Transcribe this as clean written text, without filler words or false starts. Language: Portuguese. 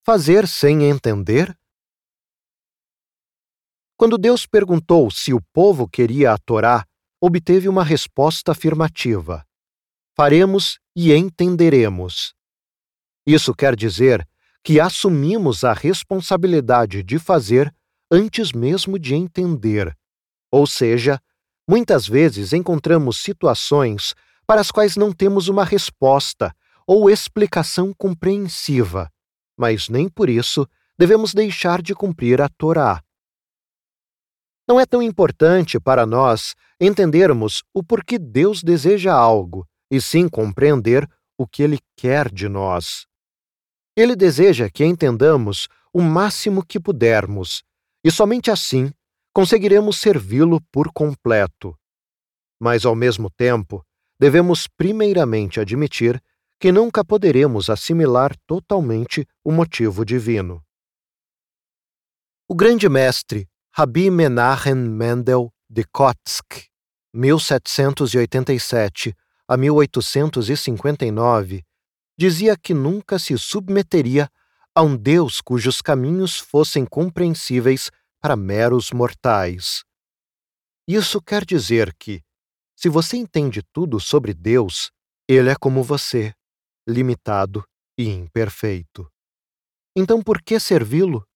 Fazer sem entender? Quando Deus perguntou se o povo queria a Torá, obteve uma resposta afirmativa: faremos e entenderemos. Isso quer dizer que assumimos a responsabilidade de fazer antes mesmo de entender. Ou seja, muitas vezes encontramos situações para as quais não temos uma resposta ou explicação compreensiva, mas nem por isso devemos deixar de cumprir a Torá. Não é tão importante para nós entendermos o porquê Deus deseja algo, e sim compreender o que Ele quer de nós. Ele deseja que entendamos o máximo que pudermos, e somente assim conseguiremos servi-lo por completo. Mas, ao mesmo tempo, devemos primeiramente admitir que nunca poderemos assimilar totalmente o motivo divino. O grande mestre Rabbi Menachem Mendel de Kotzk, 1787 a 1859, dizia que nunca se submeteria a um Deus cujos caminhos fossem compreensíveis para meros mortais. Isso quer dizer que, se você entende tudo sobre Deus, Ele é como você, limitado e imperfeito. Então, por que servi-lo?